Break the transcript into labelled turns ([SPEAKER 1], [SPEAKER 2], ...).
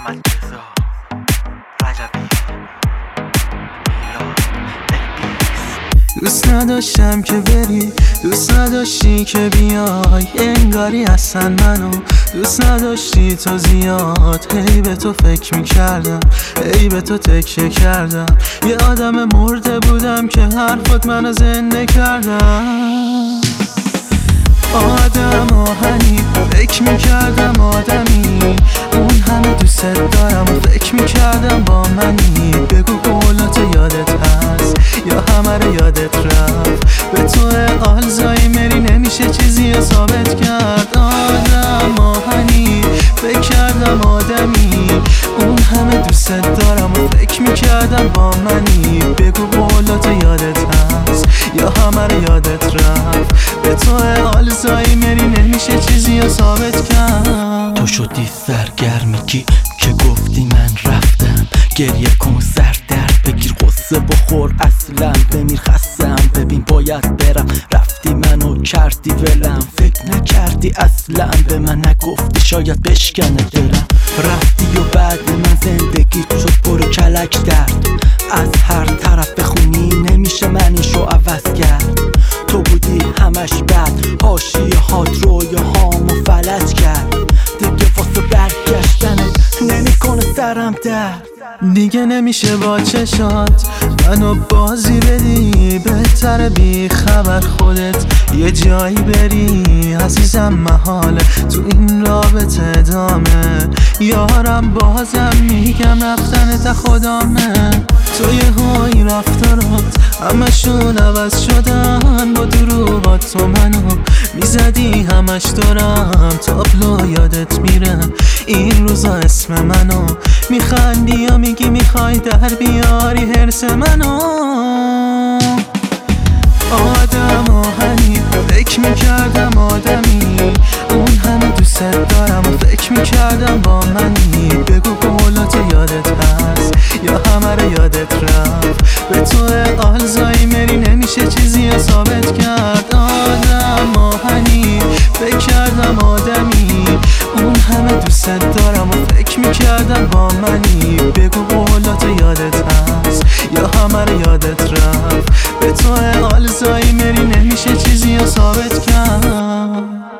[SPEAKER 1] محمد رضا رجبی
[SPEAKER 2] دوست نداشتم که بری، دوست نداشتی که بیای، انگاری اصلا منو دوست نداشتی تو زیاد. هی به تو فکر میکردم، هی به تو تکیه کردم، یه آدم مرده بودم که حرفات منو زنده کردم. آدم آهنی فکر میکردم آدمی، اون همه دوست دارم و فکر میکردم با منی. بگو قولات یادت هست یا همه رو یادت رفت؟ به تو آلزایمری نمیشه چیزی رو ثابت کرد. آدم آهنی فکر کردم آدمی، اون همه دوست دارم و فکر میکردم با منی. بگو قولات یادت هست یا همه رو یادت رفت؟ به تو آلزایمری نمیشه چیزی رو ثابت کرد.
[SPEAKER 3] تو شدی سرگرمی که گفتی من رفتم. گریه کن سر درد بگیر قصه بخور اصلا بمیر خستم. ببین باید برم رفتی منو کردی ولم. فکر نکردی اصلا به من نگفتی شاید بشکنه دلم. رفتی و بعد من زندگی شد پر کلک درد. از هر طرف بخونی نمیشه منیشو عوض کرد. تو بودی همش بد، حاشیه هات رویاهامو فلج کرد. دیگه واسه برگشتنت نمیکنه سرم درد.
[SPEAKER 2] دیگه نمیشه با چشات منو بازی بدی، بهتره بی خبر خودت یه جایی بری. عزیزم محاله تو این رابطه ادامه، یارم بازم میگم رفتنت خدامه. تو یه های رفتارات همشون عوض شدن، با دروغات تو منو میزدی همش دارم. تابلو یادت میره این روزا اسم منو، میخندی یا میگی میخوای در بیاری حرس منو. آدم آهنی فکر میکردم آدمی، اون همه دوست دارم و فکر میکردم با منی. بگو قولات یادت هست یا همه رو یادت رفت؟ به تو آلزایمری نمیشه چیزی رو ثابت کرد. آدم آهنی فکر کردم آدمی، اون همه دوست دارم و فکر میکردم با منی. بگو قولات یادت هست یا همه رو یادت رفت؟ به تو آلزایمری نمیشه چیزی رو ثابت کرد.